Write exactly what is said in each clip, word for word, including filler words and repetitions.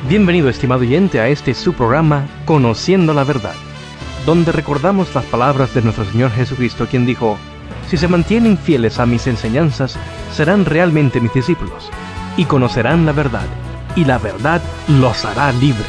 Bienvenido, estimado oyente, a este su programa, Conociendo la Verdad, donde recordamos las palabras de nuestro Señor Jesucristo, quien dijo: si se mantienen fieles a mis enseñanzas, serán realmente mis discípulos, y conocerán la verdad, y la verdad los hará libres.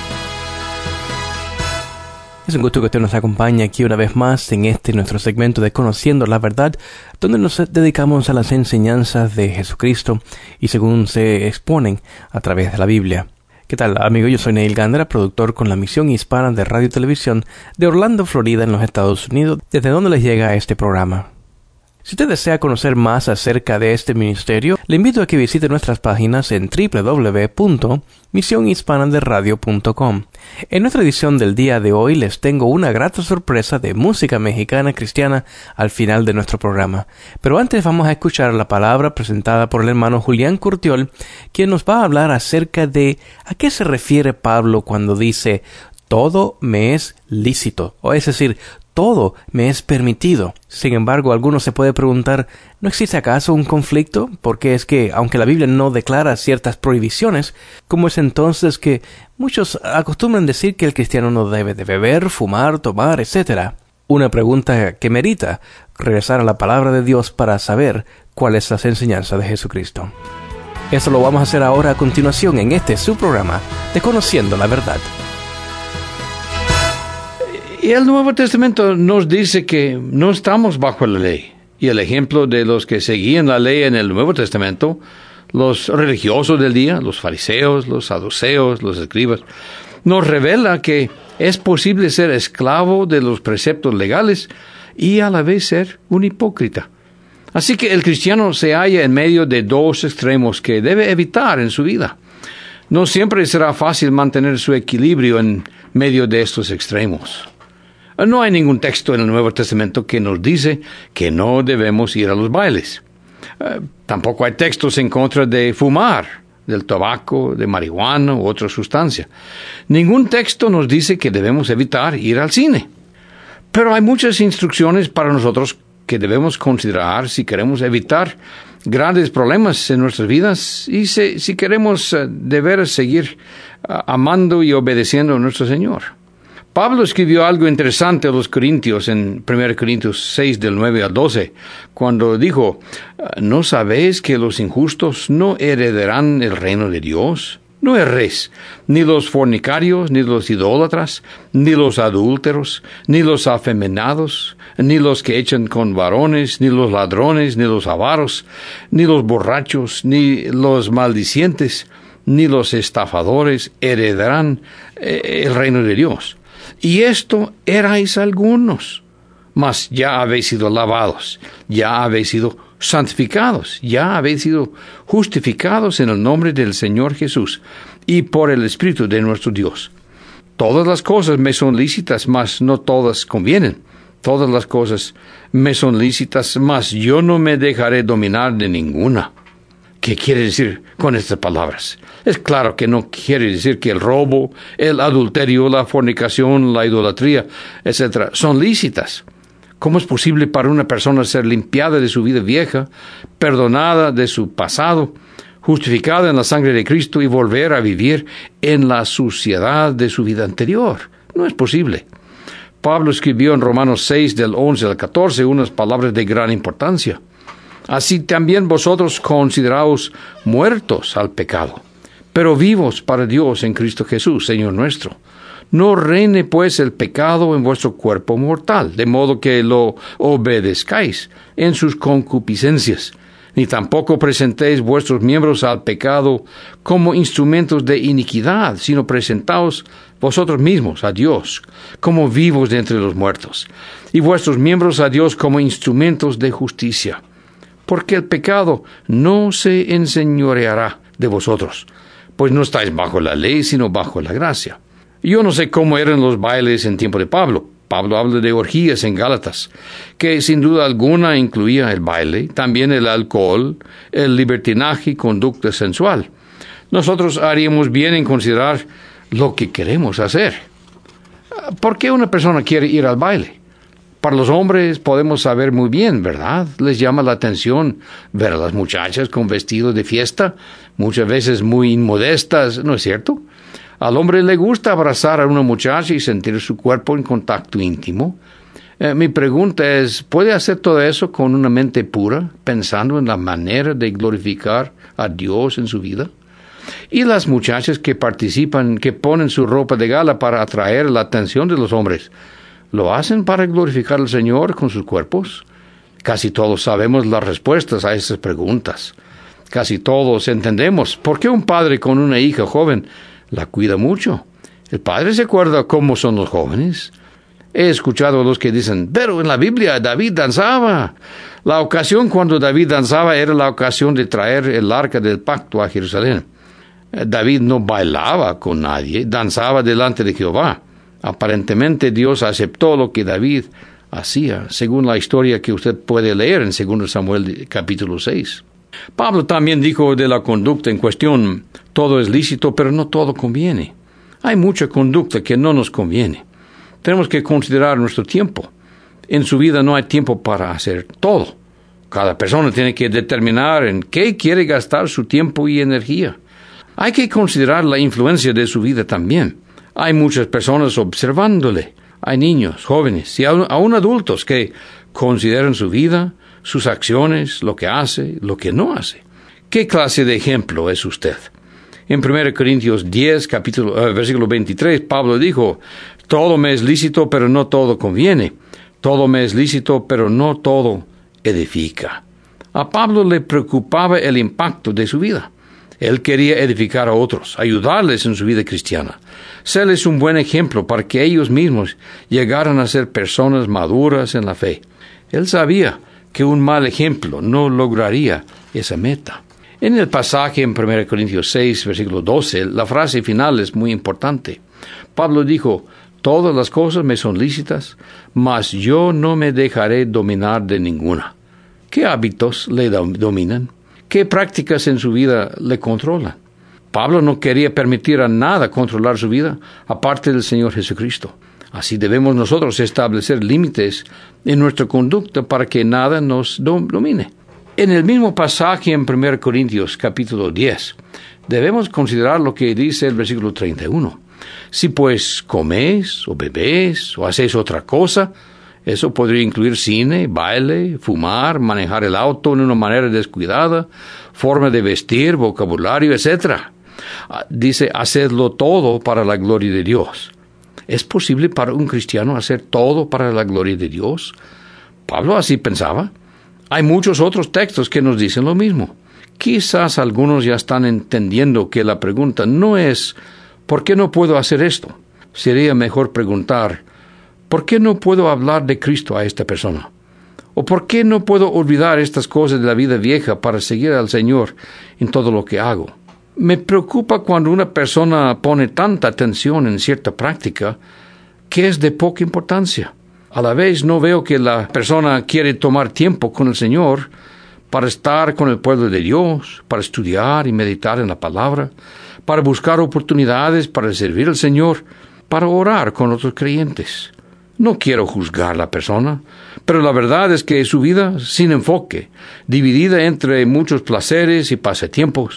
Es un gusto que usted nos acompañe aquí una vez más en este nuestro segmento de Conociendo la Verdad, donde nos dedicamos a las enseñanzas de Jesucristo y según se exponen a través de la Biblia. ¿Qué tal, amigo? Yo soy Neil Gandra, productor con la misión hispana de radio y televisión de Orlando, Florida, en los Estados Unidos, desde donde les llega este programa. Si usted desea conocer más acerca de este ministerio, le invito a que visite nuestras páginas en doble u doble u doble u punto misión hispana de radio punto com. En nuestra edición del día de hoy les tengo una grata sorpresa de música mexicana cristiana al final de nuestro programa. Pero antes vamos a escuchar la palabra presentada por el hermano Julián Curtiol, quien nos va a hablar acerca de a qué se refiere Pablo cuando dice «todo me es lícito», o es decir, todo me es permitido. Sin embargo, alguno se puede preguntar, ¿no existe acaso un conflicto? Porque es que, aunque la Biblia no declara ciertas prohibiciones, ¿cómo es entonces que muchos acostumbran decir que el cristiano no debe de beber, fumar, tomar, etcétera? Una pregunta que merita regresar a la palabra de Dios para saber cuál es la enseñanza de Jesucristo. Eso lo vamos a hacer ahora a continuación en este su programa de Conociendo la Verdad. Y el Nuevo Testamento nos dice que no estamos bajo la ley. Y el ejemplo de los que seguían la ley en el Nuevo Testamento, los religiosos del día, los fariseos, los saduceos, los escribas, nos revela que es posible ser esclavo de los preceptos legales y a la vez ser un hipócrita. Así que el cristiano se halla en medio de dos extremos que debe evitar en su vida. No siempre será fácil mantener su equilibrio en medio de estos extremos. No hay ningún texto en el Nuevo Testamento que nos dice que no debemos ir a los bailes. Uh, tampoco hay textos en contra de fumar, del tabaco, de marihuana u otra sustancia. Ningún texto nos dice que debemos evitar ir al cine. Pero hay muchas instrucciones para nosotros que debemos considerar si queremos evitar grandes problemas en nuestras vidas y si, si queremos uh, de veras seguir uh, amando y obedeciendo a nuestro Señor. Pablo escribió algo interesante a los Corintios en primera Corintios seis, del nueve al doce, cuando dijo, ¿no sabéis que los injustos no heredarán el reino de Dios? No erréis, ni los fornicarios, ni los idólatras, ni los adúlteros, ni los afeminados, ni los que echan con varones, ni los ladrones, ni los avaros, ni los borrachos, ni los maldicientes, ni los estafadores heredarán el reino de Dios. Y esto erais algunos, mas ya habéis sido lavados, ya habéis sido santificados, ya habéis sido justificados en el nombre del Señor Jesús y por el Espíritu de nuestro Dios. Todas las cosas me son lícitas, mas no todas convienen. Todas las cosas me son lícitas, mas yo no me dejaré dominar de ninguna. ¿Qué quiere decir con estas palabras? Es claro que no quiere decir que el robo, el adulterio, la fornicación, la idolatría, etcétera, son lícitas. ¿Cómo es posible para una persona ser limpiada de su vida vieja, perdonada de su pasado, justificada en la sangre de Cristo y volver a vivir en la suciedad de su vida anterior? No es posible. Pablo escribió en Romanos seis, del once al catorce, unas palabras de gran importancia. Así también vosotros consideraos muertos al pecado, pero vivos para Dios en Cristo Jesús, Señor nuestro. No reine pues el pecado en vuestro cuerpo mortal, de modo que lo obedezcáis en sus concupiscencias, ni tampoco presentéis vuestros miembros al pecado como instrumentos de iniquidad, sino presentaos vosotros mismos a Dios como vivos de entre los muertos, y vuestros miembros a Dios como instrumentos de justicia. Porque el pecado no se enseñoreará de vosotros, pues no estáis bajo la ley, sino bajo la gracia. Yo no sé cómo eran los bailes en tiempo de Pablo. Pablo habla de orgías en Gálatas, que sin duda alguna incluía el baile, también el alcohol, el libertinaje y conducta sensual. Nosotros haríamos bien en considerar lo que queremos hacer. ¿Por qué una persona quiere ir al baile? Para los hombres podemos saber muy bien, ¿verdad? Les llama la atención ver a las muchachas con vestidos de fiesta, muchas veces muy inmodestas, ¿no es cierto? Al hombre le gusta abrazar a una muchacha y sentir su cuerpo en contacto íntimo. Eh, mi pregunta es, ¿puede hacer todo eso con una mente pura, pensando en la manera de glorificar a Dios en su vida? Y las muchachas que participan, que ponen su ropa de gala para atraer la atención de los hombres, ¿lo hacen para glorificar al Señor con sus cuerpos? Casi todos sabemos las respuestas a esas preguntas. Casi todos entendemos por qué un padre con una hija joven la cuida mucho. El padre se acuerda cómo son los jóvenes. He escuchado a los que dicen, pero en la Biblia David danzaba. La ocasión cuando David danzaba era la ocasión de traer el arca del pacto a Jerusalén. David no bailaba con nadie, danzaba delante de Jehová. Aparentemente Dios aceptó lo que David hacía, según la historia que usted puede leer en segundo Samuel capítulo seis. Pablo también dijo de la conducta en cuestión, todo es lícito, pero no todo conviene. Hay mucha conducta que no nos conviene. Tenemos que considerar nuestro tiempo. En su vida no hay tiempo para hacer todo. Cada persona tiene que determinar en qué quiere gastar su tiempo y energía. Hay que considerar la influencia de su vida también. Hay muchas personas observándole. Hay niños, jóvenes y aún adultos que consideran su vida, sus acciones, lo que hace, lo que no hace. ¿Qué clase de ejemplo es usted? En primera Corintios diez, capítulo, uh, versículo veintitrés, Pablo dijo, todo me es lícito, pero no todo conviene. Todo me es lícito, pero no todo edifica. A Pablo le preocupaba el impacto de su vida. Él quería edificar a otros, ayudarles en su vida cristiana, serles un buen ejemplo para que ellos mismos llegaran a ser personas maduras en la fe. Él sabía que un mal ejemplo no lograría esa meta. En el pasaje en primera Corintios seis, versículo doce, la frase final es muy importante. Pablo dijo, todas las cosas me son lícitas, mas yo no me dejaré dominar de ninguna. ¿Qué hábitos le dominan? ¿Qué prácticas en su vida le controlan? Pablo no quería permitir a nada controlar su vida, aparte del Señor Jesucristo. Así debemos nosotros establecer límites en nuestra conducta para que nada nos domine. En el mismo pasaje en primera Corintios capítulo diez, debemos considerar lo que dice el versículo treinta y uno. Si pues coméis o bebéis o hacéis otra cosa, eso podría incluir cine, baile, fumar, manejar el auto en una manera descuidada, forma de vestir, vocabulario, etcétera. Dice, hacedlo todo para la gloria de Dios. ¿Es posible para un cristiano hacer todo para la gloria de Dios? Pablo así pensaba. Hay muchos otros textos que nos dicen lo mismo. Quizás algunos ya están entendiendo que la pregunta no es ¿por qué no puedo hacer esto? Sería mejor preguntar ¿por qué no puedo hablar de Cristo a esta persona? ¿O por qué no puedo olvidar estas cosas de la vida vieja para seguir al Señor en todo lo que hago? Me preocupa cuando una persona pone tanta atención en cierta práctica que es de poca importancia. A la vez no veo que la persona quiere tomar tiempo con el Señor para estar con el pueblo de Dios, para estudiar y meditar en la palabra, para buscar oportunidades para servir al Señor, para orar con otros creyentes. No quiero juzgar a la persona, pero la verdad es que su vida sin enfoque, dividida entre muchos placeres y pasatiempos,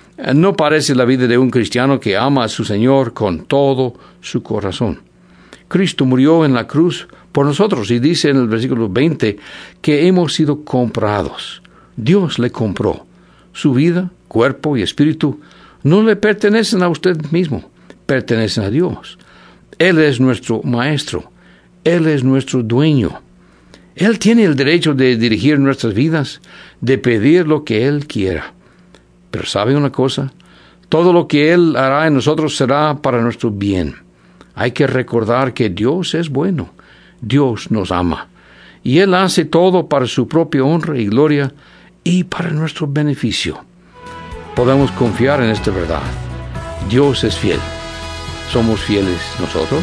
no parece la vida de un cristiano que ama a su Señor con todo su corazón. Cristo murió en la cruz por nosotros y dice en el versículo veinte que hemos sido comprados. Dios le compró. Su vida, cuerpo y espíritu no le pertenecen a usted mismo, pertenecen a Dios. Él es nuestro maestro. Él es nuestro dueño. Él tiene el derecho de dirigir nuestras vidas, de pedir lo que Él quiera. Pero ¿sabe una cosa? Todo lo que Él hará en nosotros será para nuestro bien. Hay que recordar que Dios es bueno. Dios nos ama. Y Él hace todo para su propia honra y gloria y para nuestro beneficio. Podemos confiar en esta verdad. Dios es fiel. ¿Somos fieles nosotros?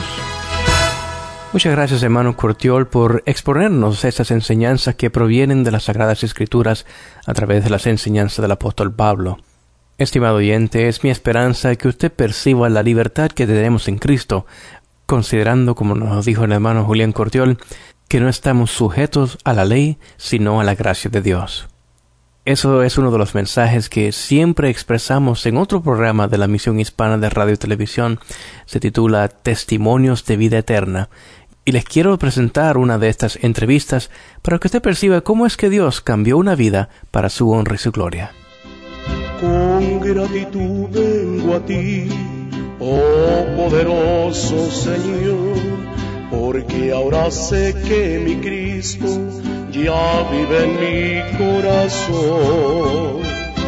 Muchas gracias, hermano Cortiol, por exponernos estas enseñanzas que provienen de las Sagradas Escrituras a través de las enseñanzas del apóstol Pablo. Estimado oyente, es mi esperanza que usted perciba la libertad que tenemos en Cristo, considerando, como nos dijo el hermano Julián Cortiol, que no estamos sujetos a la ley, sino a la gracia de Dios. Eso es uno de los mensajes que siempre expresamos en otro programa de la Misión Hispana de Radio y Televisión. Se titula Testimonios de Vida Eterna. Y les quiero presentar una de estas entrevistas para que usted perciba cómo es que Dios cambió una vida para su honra y su gloria. Con gratitud vengo a ti, oh poderoso Señor, porque ahora sé que mi Cristo ya vive en mi corazón.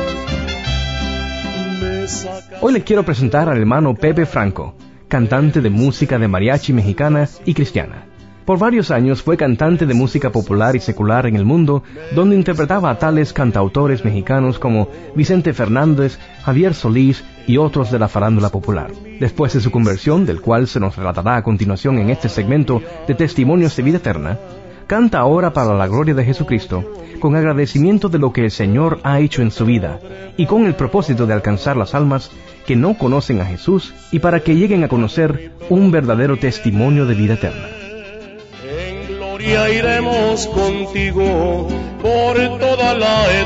Hoy les quiero presentar al hermano Pepe Franco, cantante de música de mariachi mexicana y cristiana. Por varios años fue cantante de música popular y secular en el mundo, donde interpretaba a tales cantautores mexicanos como Vicente Fernández, Javier Solís y otros de la farándula popular. Después de su conversión, del cual se nos relatará a continuación en este segmento de Testimonios de Vida Eterna, canta ahora para la gloria de Jesucristo, con agradecimiento de lo que el Señor ha hecho en su vida, y con el propósito de alcanzar las almas que no conocen a Jesús, y para que lleguen a conocer un verdadero testimonio de vida eterna. En gloria iremos contigo por toda la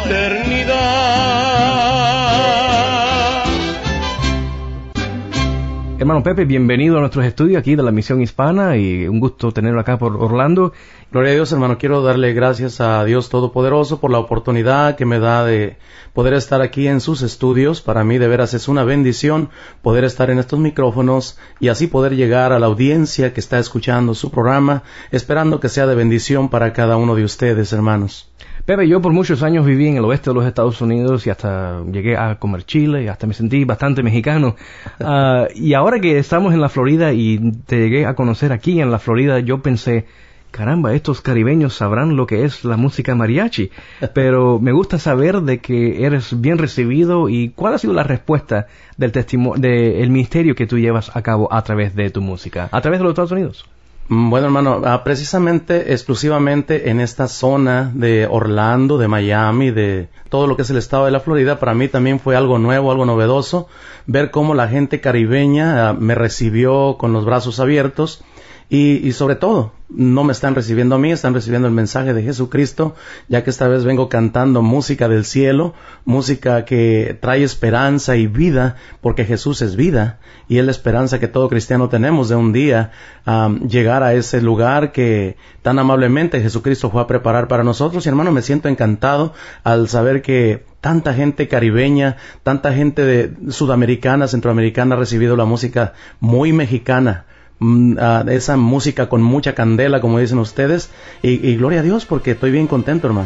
eternidad. Hermano Pepe, bienvenido a nuestros estudios aquí de la Misión Hispana y un gusto tenerlo acá por Orlando. Gloria a Dios, hermano. Quiero darle gracias a Dios Todopoderoso por la oportunidad que me da de poder estar aquí en sus estudios. Para mí de veras es una bendición poder estar en estos micrófonos y así poder llegar a la audiencia que está escuchando su programa, esperando que sea de bendición para cada uno de ustedes, hermanos. Pepe, yo por muchos años viví en el oeste de los Estados Unidos y hasta llegué a comer chile y hasta me sentí bastante mexicano. Uh, y ahora que estamos en la Florida y te llegué a conocer aquí en la Florida, yo pensé, caramba, estos caribeños sabrán lo que es la música mariachi. Pero me gusta saber de que eres bien recibido y cuál ha sido la respuesta del testimonio, del ministerio que tú llevas a cabo a través de tu música, a través de los Estados Unidos. Bueno, hermano, uh, precisamente, exclusivamente en esta zona de Orlando, de Miami, de todo lo que es el estado de la Florida, para mí también fue algo nuevo, algo novedoso, ver cómo la gente caribeña uh, me recibió con los brazos abiertos. Y, y sobre todo, no me están recibiendo a mí, están recibiendo el mensaje de Jesucristo, ya que esta vez vengo cantando música del cielo, música que trae esperanza y vida, porque Jesús es vida, y es la esperanza que todo cristiano tenemos de un día um, llegar a ese lugar que tan amablemente Jesucristo fue a preparar para nosotros. Y hermano, me siento encantado al saber que tanta gente caribeña, tanta gente de sudamericana, centroamericana ha recibido la música muy mexicana, Uh, esa música con mucha candela, como dicen ustedes, y, y gloria a Dios porque estoy bien contento, hermano.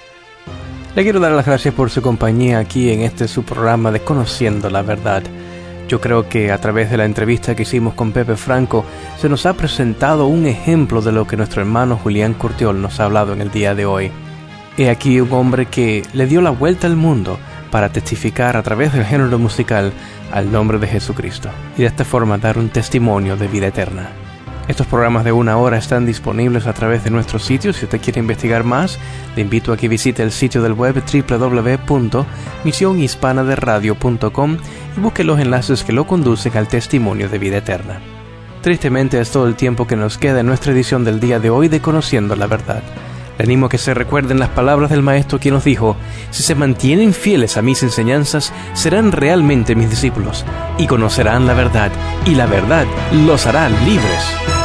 Le quiero dar las gracias por su compañía aquí en este su programa de Conociendo la Verdad. Yo creo que a través de la entrevista que hicimos con Pepe Franco se nos ha presentado un ejemplo de lo que nuestro hermano Julián Curtiol nos ha hablado en el día de hoy. He aquí un hombre que le dio la vuelta al mundo para testificar a través del género musical al nombre de Jesucristo y de esta forma dar un testimonio de vida eterna. Estos programas de una hora están disponibles a través de nuestro sitio. Si usted quiere investigar más, le invito a que visite el sitio del web doble u doble u doble u punto misión hispana de radio punto com y busque los enlaces que lo conducen al testimonio de vida eterna. Tristemente es todo el tiempo que nos queda en nuestra edición del día de hoy de Conociendo la Verdad. Le animo a que se recuerden las palabras del Maestro, quien nos dijo: si se mantienen fieles a mis enseñanzas, serán realmente mis discípulos, y conocerán la verdad, y la verdad los hará libres.